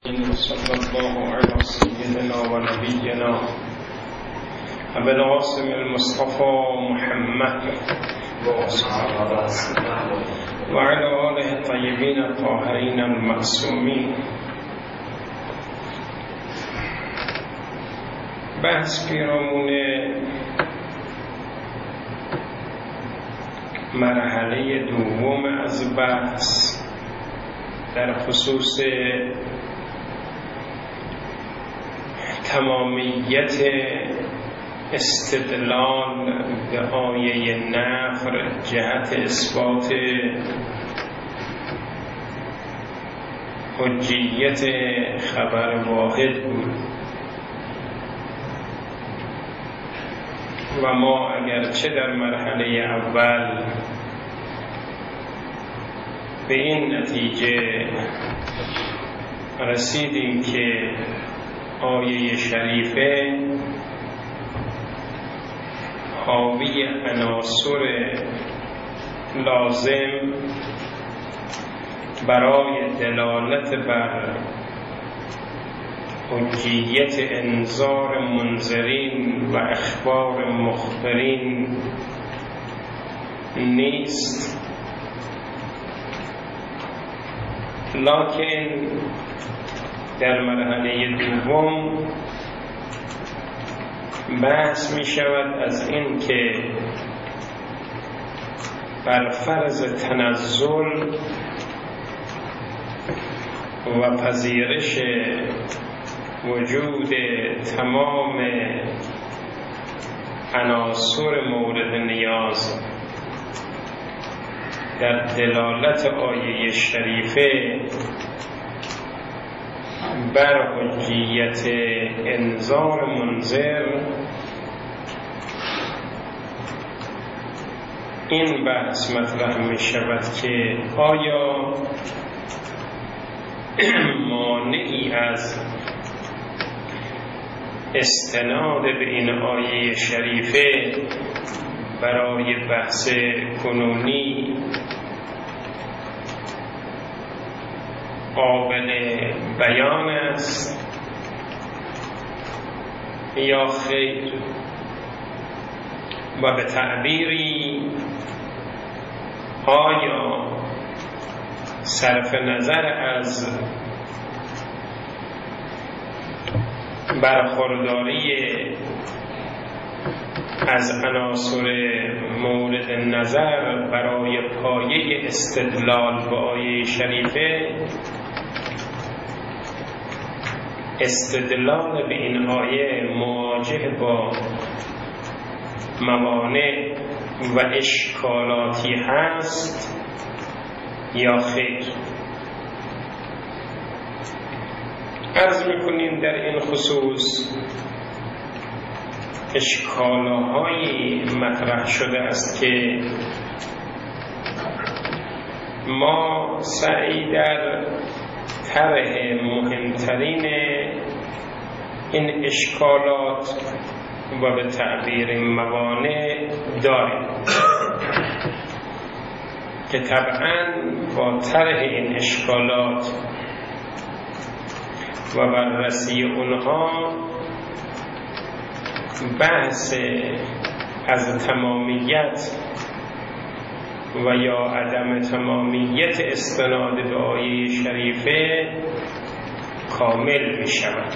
صلى الله على سيدنا ونبينا أبي القاسم المصطفى محمد وعلى آله الطيبين الطاهرين المعصومين. بحث پیرامون مرحله دوم از بحث در خصوص تمامیت استدلال به آیه نفر جهت اثبات حجیت خبر واحد بود و ما اگرچه در مرحله اول به این نتیجه رسیدیم که آیه شریفه حاوی عناصر لازم برای دلالت بر حجیت انذار منذرین و اخبار مخبرین نیست، لکن در مرحله دوم بحث می شود از این که بر فرض تنزل و پذیرش وجود تمام عناصر مورد نیاز در دلالت آیه شریفه بر حجیت انذار منذر، این بحث مطرح می شود که آیا مانعی از استناد به این آیه شریفه برای بحث کنونی قابل بیان است یا خیر، و به تعبیری آیا صرف نظر از برخورداری از عناصر مورد نظر برای پایه استدلال به آیه شریفه، استدلال به این آیه مواجه با موانع و اشکالاتی هست یا خیر؟ عرض میکنیم در این خصوص اشکالهایی مطرح شده است که ما سعی در طرح مهمترین این اشکالات و به تعبیر موانع داریم که طبعاً با طرح این اشکالات و بررسی اونها بحث از تمامیت و یا عدم تمامیت استناد به آیه شریفه کامل می شود.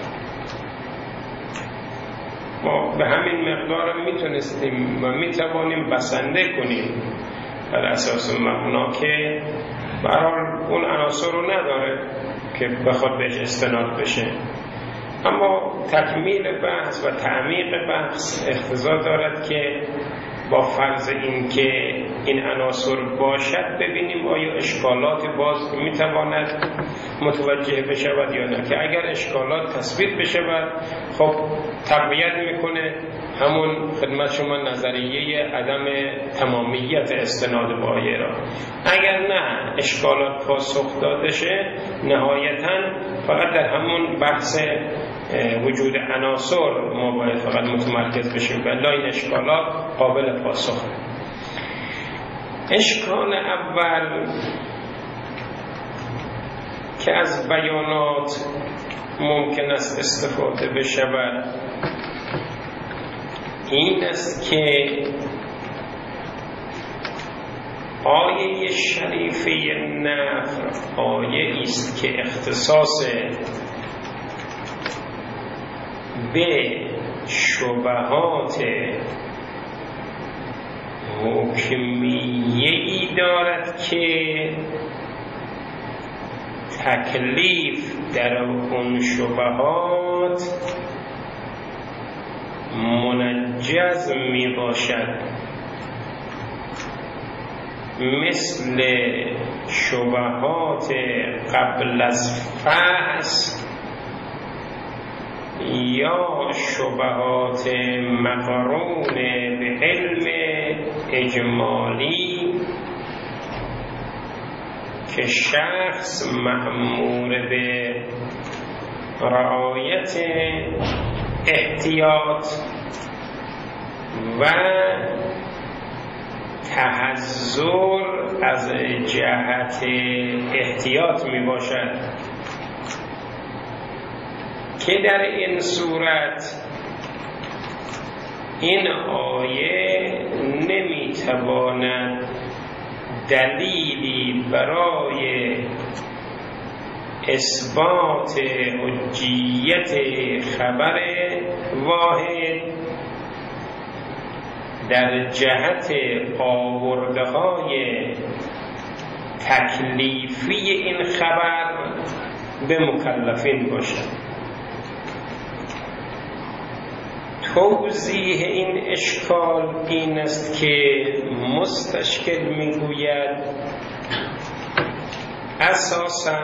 ما به همین مقدار میتونستیم و میتوانیم بسنده کنیم بر اساس مبنا که به هر حال اون عناصر رو نداره که بخواد بهش استناد بشه، اما تکمیل بحث و تعمیق بحث اقتضا دارد که با فرض این که این عناصر باشد ببینیم آیا اشکالات باز میتواند متوجه بشود یا نه، که اگر اشکالات تثبیت بشود خب تقویت میکنه همون خدمت شما نظریه عدم تمامیت استناد به آیه را. اگر نه اشکالات پاسخ داده شه نهایتاً فقط در همون بحث وجود عناصر ما باید فقط متمرکز بشیم، ولی این اشکالات قابل پاسخ. اشکال اول که از بیانات ممکن است استفاده بشود این است که آیه شریفه نفر آیه است که اختصاص به شبهات حکمیه‌ای دارد که تکلیف در اون شبهات منجز می باشد، مثل شبهات قبل از فحص یا شبهات مقرون به علم اجمالی که شخص مأمور به رعایت احتیاط و تحذر از جهت احتیاط می باشد که در این صورت این آیه نمی تواند دلیلی برای اثبات حجیت خبر واحد در جهت آورده‌های تکلیفی این خبر به مکلفین باشد. توضیح این اشکال این است که مستشکل میگوید اساساً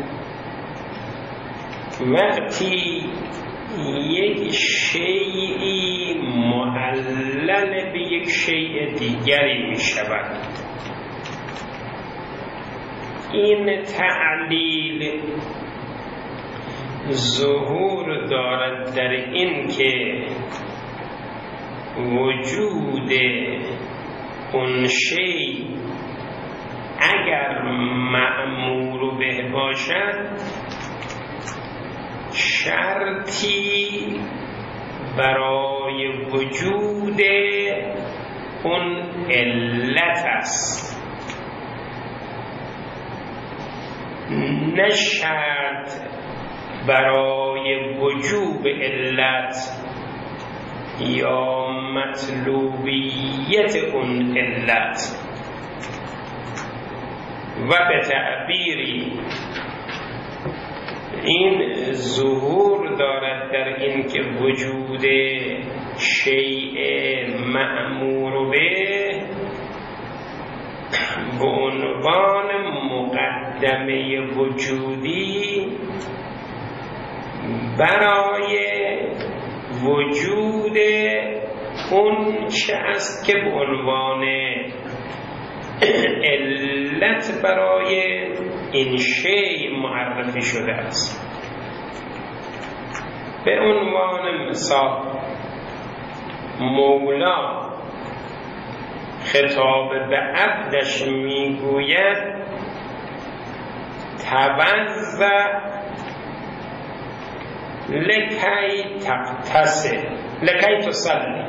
وقتی یک شیئی معلل به یک شیء دیگری می شود، این تعلیل ظهور دارد در این که وجود اون شیء اگر مأمور به باشد شرطی برای وجود اون علت است، نه شرط برای وجوب علت یا مطلوبیت اون علت. و به تعبیری این ظهور دارد در این که وجود شیء مأمور به عنوان مقدمه وجودی برای وجود اون چه است که به عنوان علت برای این شیء معرفی شده است. به عنوان مثال مولا خطاب به عبدش میگوید توضأ لکی تغتسل لکی تصلی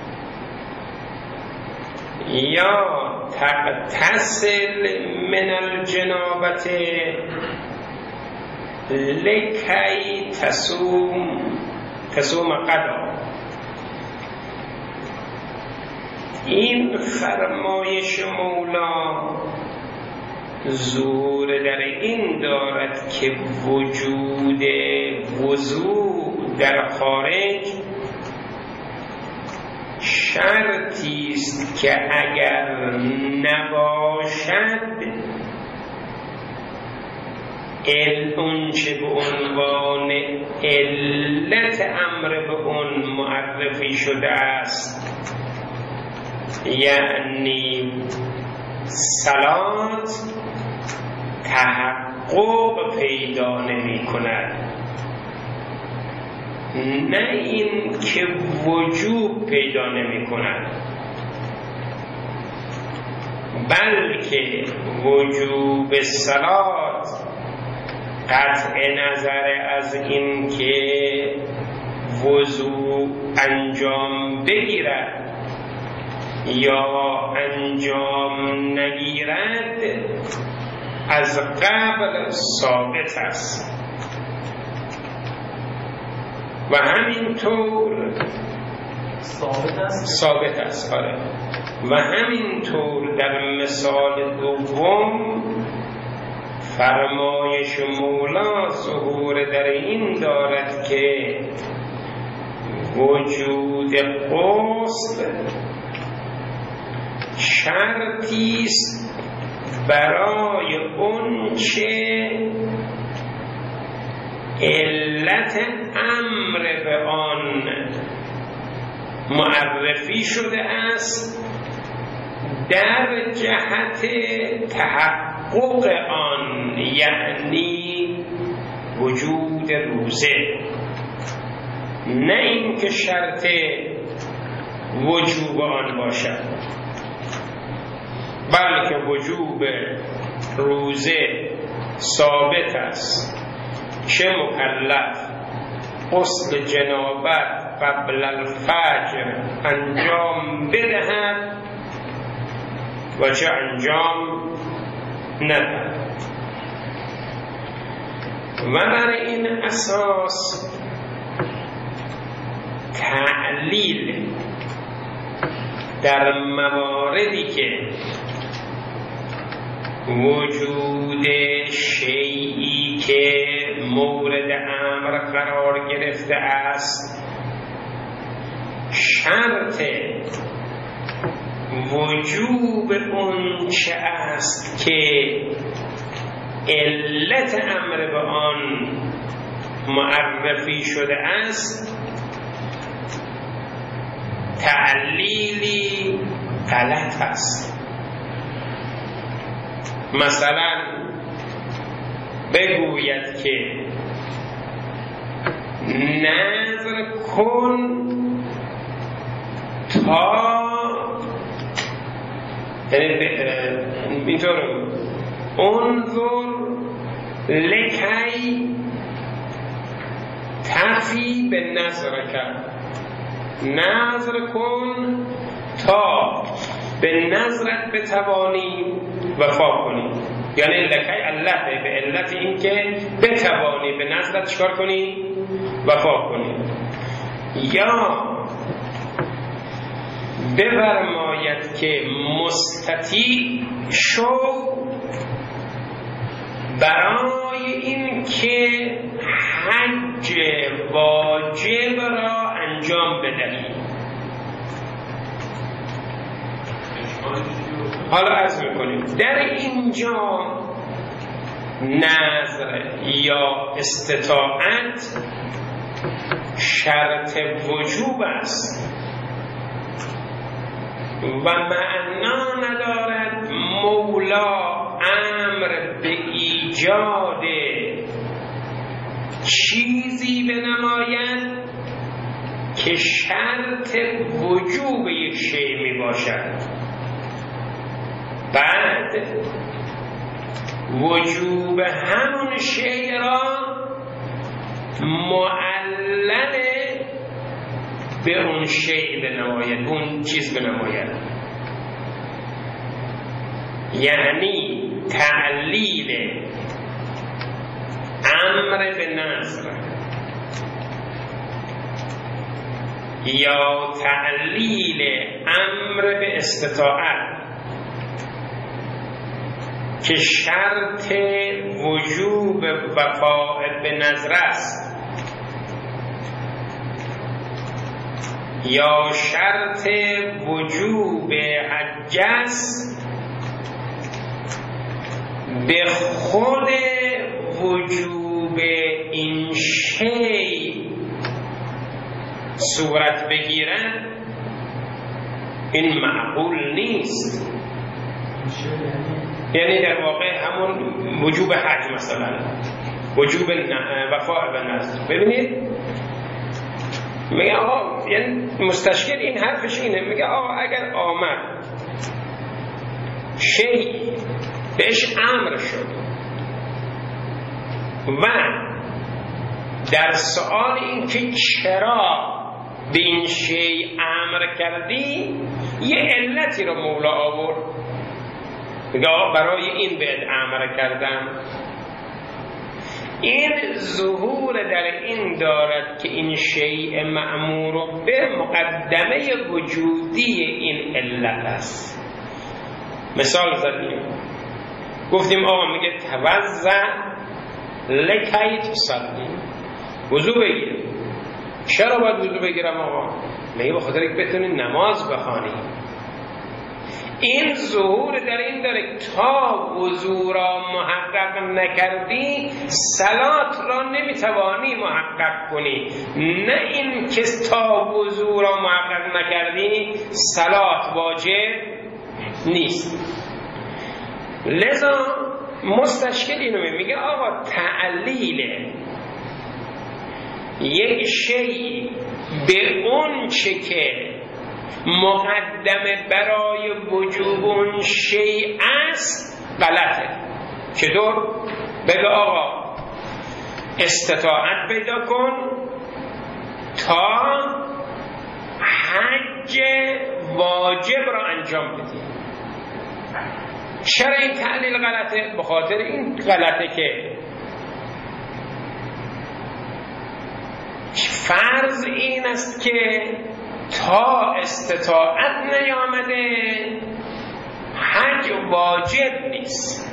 یا تغتسل من الجنابت لکی تصوم غدا. این فرمایش مولا زور در این دارد که وجود وضوء در خارج شرطی است که اگر نباشد اون چه به عنوان علت امر به اون معرفی شده است، یعنی صلات، تحقق پیدا نمی کند، نه این که وجوب پیدا نمی کند، بلکه وجوب صلات قطع نظر از این که وضوء انجام بگیرد یا انجام نگیرد از قبل ثابت است و همینطور ثابت است. آره. و همینطور در مثال دوم فرمایش مولا ظهور در این دارد که وجود غسل شرطی است برای اون چه علت امر به آن معرفی شده است در جهت تحقق آن، یعنی وجود روزه، نه اینکه شرط وجوب آن باشد، بلکه وجوب روزه ثابت است چه مکلف غسل جنابت قبل الفجر انجام بدهد و چه انجام ندهد. و بر این اساس تعلیل در مواردی که وجود شیئی که مورد امر قرار گرفته است شرط وجوب اون چه است که علت امر به آن معرفی شده است تعلیلی غلط است. مثلا بگوید که نظر کن تا اینطور انظر لکی تفی به نظر کرد، نظر کن تا به نظرت بتوانی وفا کنی، یعنی لکی الله به علت این که بتوانی به نظرت چکار کنی؟ وفا کنی. یا بفرماید که مستطیع شو برای این که حج واجب را انجام بدهی. حالا عرض میکنیم در اینجا نظر یا استطاعت شرط وجوب است و معنا ندارد مولا امر به ایجاد چیزی بنماید که شرط وجوب یک شی می باشد، بعد وجوب همون شی را معلل به اون شی بنماید، اون چیز بنماید. یعنی تعلیل امر به نظر یا تعلیل امر به استطاعت که شرط وجوب وفاء به نظر است یا شرط وجوب حج است، به خود وجوب این شی صورت بگیرن این معقول نیست. یعنی در واقع همون وجوب حج مثلا وجوب وفاء به نظر. ببینید میگه آقا، یعنی مستشکل این حرفش اینه، میگه آقا اگر آمد شی بهش امر شد و در سؤال این که چرا به این شیء امر کردی یه علتی رو مولا آورد، بگه برای این بهت امر کردم. این ظهور در این دارد که این شیء مأمور به مقدمه وجودی این علت است. مثال زدیم، گفتیم آقا میگه توضع لکی تصلی، وضو بگیر. چرا باید وضو بگیرم آقا؟ میگه به خاطر که بتونی نماز بخوانی. این ظهور در این داره تا وضو را محقق نکردی صلات را نمیتوانی محقق کنی، نه این که تا وضو را محقق نکردی صلات واجب نیست. لذا مستشکل اینو میگه آقا تعلیل یک شیء به اون چه که مقدمه برای وجوب اون شیء است غلطه. چطور؟ بگه آقا استطاعت پیدا کن تا حج واجب را انجام بدی. چرا این تعلیل غلطه؟ به خاطر این غلطه که فرض این است که تا استطاعت نیامده حج واجب نیست،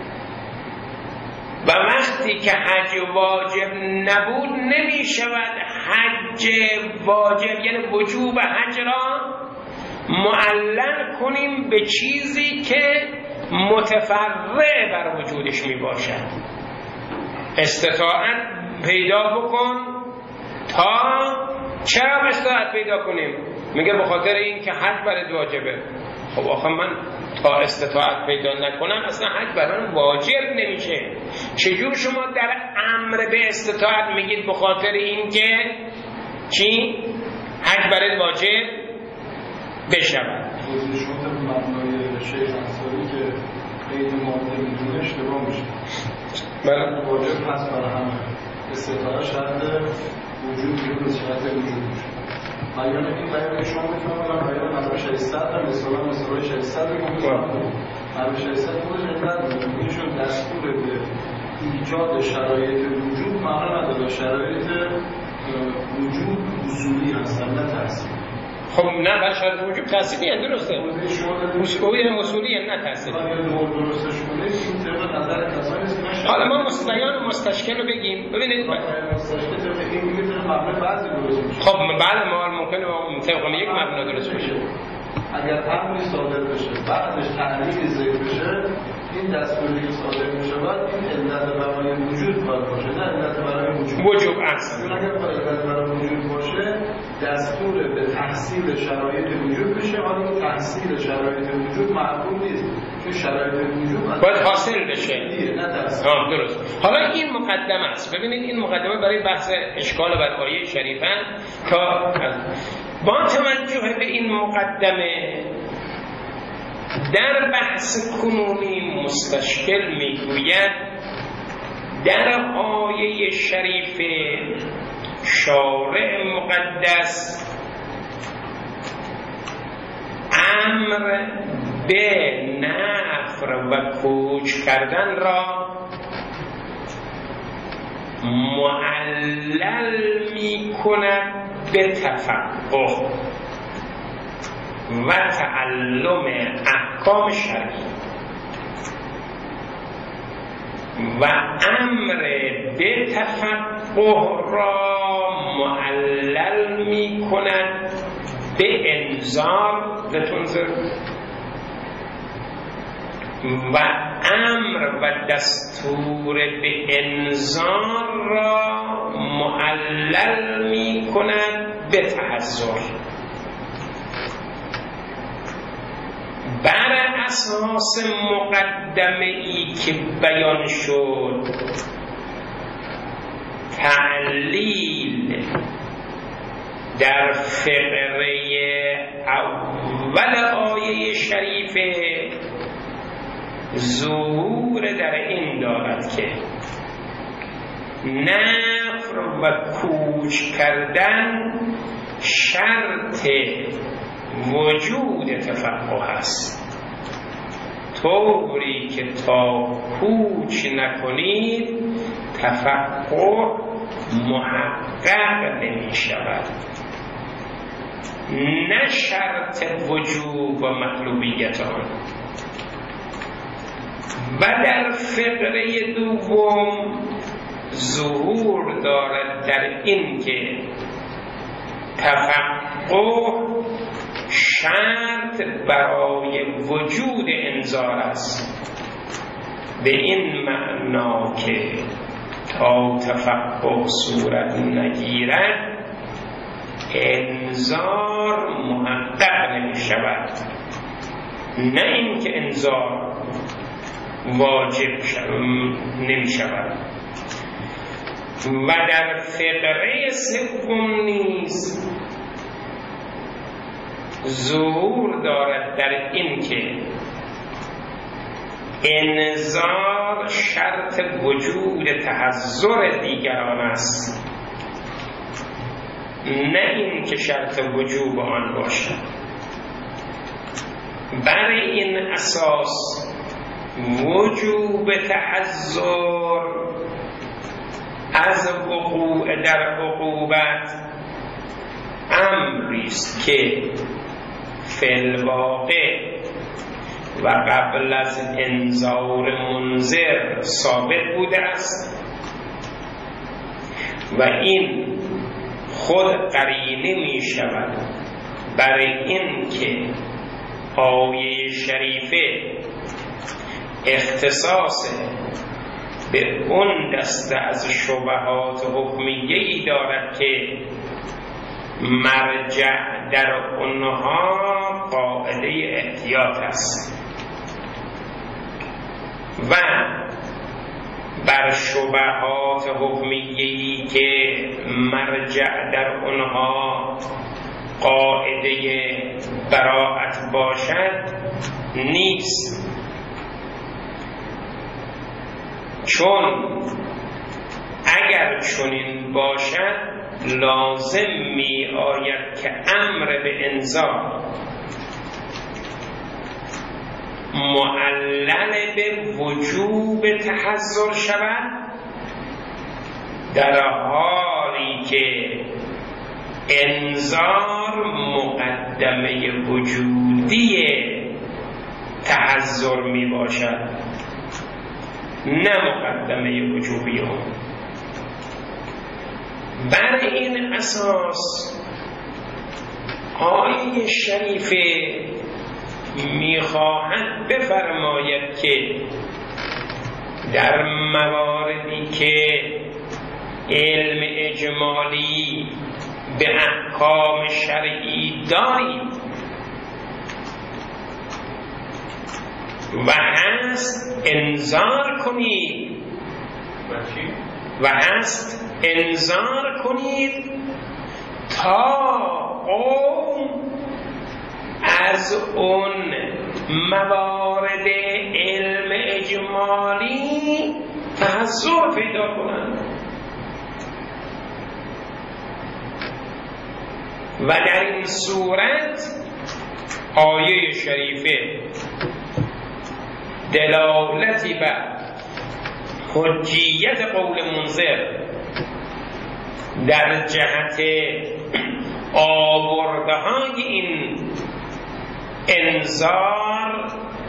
و وقتی که حج واجب نبود نمی شود حج واجب، یعنی وجوب حج را معلل کنیم به چیزی که متفرع بر وجودش می باشد. استطاعت پیدا بکن تا چرا استطاعت پیدا کنیم؟ میگه به خاطر این که حج برای واجبه. خب آخه من تا استطاعت پیدا نکنم اصلا حج برای واجب نمیشه. چجور شما در امر به استطاعت میگید به خاطر این که چی؟ حج برای واجب بشود. شما مبنای شیخ انصاری که قید ماده میدونه اشتباه میشه. بله واجب هست برای همه. استطاعت شرط وجود بیرون شرط وجود میشه. بیان این بیان شما میتونم بیان نظر 600 هم مثلا 600 میگم. هر 600 خودش علت میشون دستور به ایجاد شرایط وجود معنا نداره. شرایط وجود اصولی هستن نه تحصیلی. خب نه بر شرط وجود تحصیلی هم درسته. اصولی هم نه تحصیلی. حالا ما بیان مستشکل رو بگیم. ببینید خب بله ما ممکنه طبق یک مبنا درست بشه. اگر امری صادر بشه بعدش تعلیلی ذکر بشه این دستوری که صادر میشه بعد این علت برای وجود باید باشه نه علت برای وجوب اصلا. اگر علت برای وجود باشه دستور به تحصیل شرایط وجود بشه، حالا تحصیل شرایط وجود معقول نیست چون شرایط وجود باید حاصل بشه نه تحصیل. درست. حالا این مقدمه است. ببینید این مقدمه برای بحث اشکال بر آیه شریفه تا با توجه به این مقدمه در بحث کنونی مستشکل میگوید در آیه شریف شارع مقدس امر به نفر و کوچ کردن را معلل می کند به تفقه و تعلم احکام شرعی و امر به تفقه را معلل می کند به انذار لتنذر و امر و دستور به انذار را معلل می کند به تحذر. بر اساس مقدمه ای که بیان شد تعلیل در فقره اول آیه شریفه ظهور در این دارد که نفر و کوچ کردن شرط وجود تفقه است، طوری که تا کوچ نکنید تفقه محقق نمی شود. نه شرط وجوب و مطلوبیت آن. و در فقره دوم ظهور دارد در این که تفقه شرط برای وجود انذار است، به این معنا که تا تفقه صورت نگیرد انذار محقق نمی شود، نه این که انذار واجب نمی شود. و در فقره سوم نیز ظهور دارد در این که انذار شرط وجود تحضر دیگران است، نه این که شرط وجوب آن باشد. بر این اساس وجوب تحضر از وقوع در عقوبت امری است که فی الواقع و قبل از انذار منذر ثابت بوده است و این خود قرینه می شود برای این که آیه شریفه اختصاص به اون دسته از شبهات حکمیه‌ای دارد که مرجع در اونها قاعده احتیاط است و بر شبهات حکمیه‌ای که مرجع در اونها قاعده براءت باشد نیست، چون اگر چنین باشد لازم می آید که امر به انذار معلل به وجوب تحضر شود، در حالی که انذار مقدمه وجودی تحضر می باشد، نه مقدمه وجوبی اون. بر این اساس آیه شریفه میخواهد بفرماید که در مواردی که علم اجمالی به احکام شرعی داریم و هست انذار کنید و هست انذار کنید تا قوم از اون موارد علم اجمالی تحضر پیدا کنند. و در این صورت آیه شریفه دلالتی بر حجیت قول منذر در جهت آورده‌های این انذار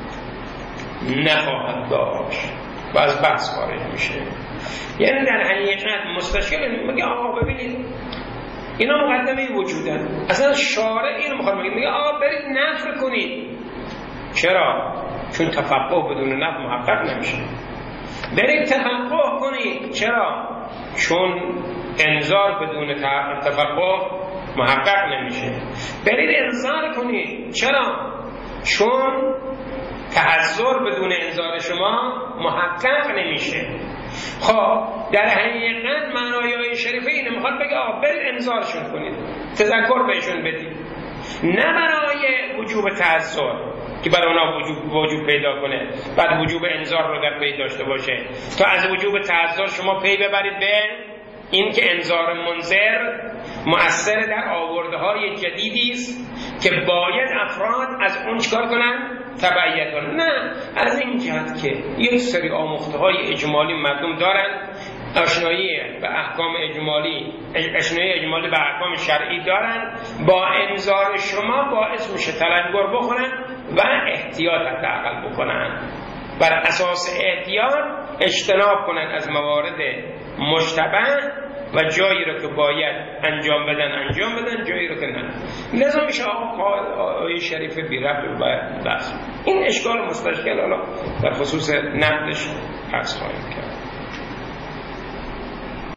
نخواهد داشت و از بحث خارج میشه. یعنی در حقیقت مستشکل میگه آقا ببینید اینا مقدمه وجودن، اصلا شارع اینو میخواد میگه آقا برید نفی کنید. چرا؟ چون تفقه بدون نفی محقق نمیشه. برید تفقه کنید. چرا؟ چون انذار بدون تفقه محقق نمیشه. برید انذار کنید. چرا؟ چون تحضر بدون انذار شما محقق نمیشه. خب در حقیقت معنای آیه شریفه اینه میخواد بگه آقا برید انذارشون کنید، تذکر بهشون بدید، نه برای وجوب تحضر که برای اونا وجوب پیدا کنه، بعد وجوب انذار رو در پی داشته باشه، تا از وجوب تعذر شما پی ببرید به این که انذار منذر مؤثر در آورده‌های جدیدی است که باید افراد از اون چکار کنن؟ تبعیت کنن. نه، از این جهت که یک سری آموخته‌های اجمالی مردم دارن، آشنایی به احکام اجمالی، آشنایی اجمالی به احکام شرعی دارن، با انذار شما باعث میشه تلنگر بخورن و احتیاط حداقل بکنن، بر اساس احتیاط اجتناب کنن از موارد مشتبه و جایی رو که باید انجام بدن، جایی رو که نه. لازم میشه آیه شریف بی ربط باید بحث. این اشکال مستشکل حالا در خصوص نقدش پس خواهیم کرد.